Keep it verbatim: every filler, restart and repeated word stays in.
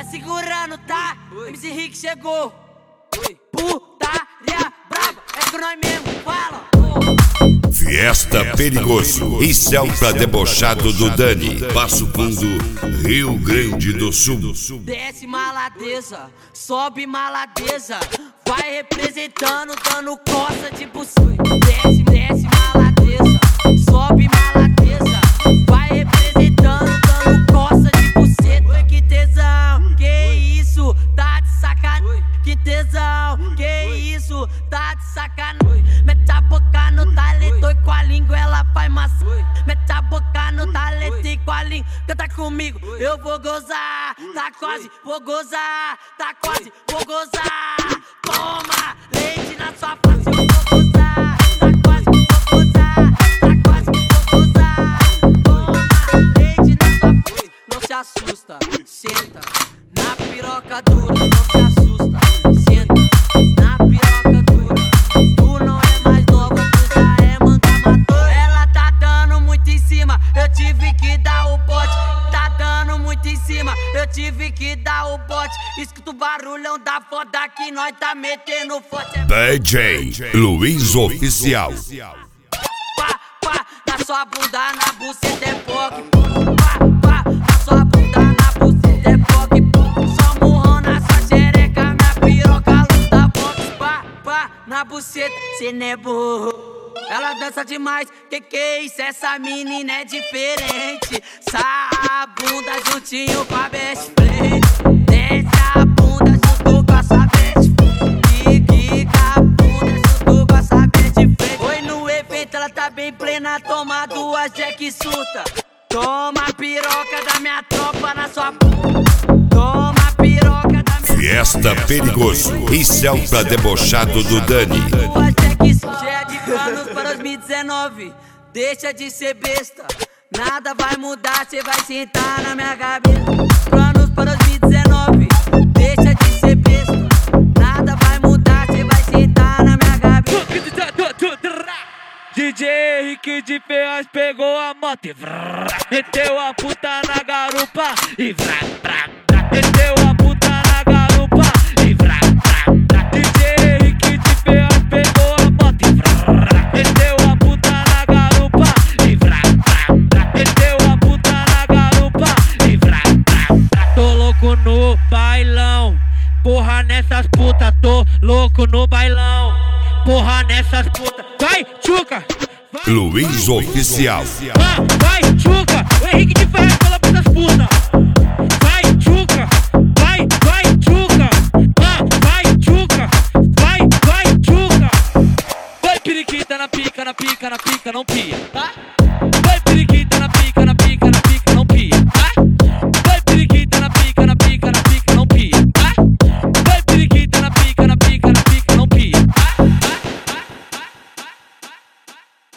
segurando, tá? M C Rick chegou. Putaria braba, é com nós mesmo, fala. Fiesta Perigoso e Celta Debochado do Dani, Passo Fundo, Rio Grande do Sul. Desce maladeza, sobe maladeza, vai representando, dando coça de buçu. Desce, desce maladeza, sobe maladeza, vai representando, dando coça de buceta. Oi, que tesão, que isso, tá de sacanagem. Que tesão, que isso, tá de sacanagem. Mete a boca no talento e com a língua ela faz massa. Mete a boca no talento e com a língua canta comigo, eu vou gozar. Tá quase, vou gozar. Tá quase, vou gozar. Toma leite na sua face, eu vou gozar. Tá quase, vou gozar. Tá quase, vou gozar. Toma leite na sua face. Não se assusta, senta na piroca dura. Não se assusta, senta na piroca dura. Tu não é mais nova, tu já é manga madura. Ela tá dando muito em cima, eu tive que dar o bote. Tá dando muito em cima, eu tive que dar o bote. Escuta o barulhão da foda que nós tá metendo forte. D J Luiz Oficial. Pá, pá, na sua bunda, na buceta é poque. Pá, pá, na sua bunda, na buceta é poque. Só murrão na sua xereca, minha piroca luta boxe. Pá, pá, na buceta, cê não é burro. Ela dança demais, que que é isso? Essa menina é diferente. Sa a bunda juntinho com a best friend. Desce a bunda junto com a sua best friend. Quica a bunda junto com a sua best friend. Oi, no evento ela tá bem plena, toma duas Jack surta. Toma a piroca da minha tropa na sua bunda. Toma a piroca da minha Fiesta Perigoso e Celta Debochado do Dani. Cheia de planos para dois mil e dezenove. Deixa de ser besta, nada vai mudar, cê vai sentar na minha cabeça. Planos para dois mil e dezenove. Deixa de ser besta, nada vai mudar, cê vai sentar na minha cabeça. D J Rick de Ferraz pegou a moto e vrrr, meteu a puta na garupa e vrá, vrá, vrá. Meteu a puta na garupa e vrá, vrá, vrá. D J Rick de Ferraz pegou a moto e vrrr, meteu a puta na garupa e vrá, vrá, vrá. Meteu a puta na garupa e vrá, vrá, vrá. Tô louco no bailão, porra nessas putas, tô louco no bailão. Porra nessas putas, vai, tchuca! Luiz Oficial. Vai, vai, tchuca! O Henrique de Ferraz fala pra essas putas.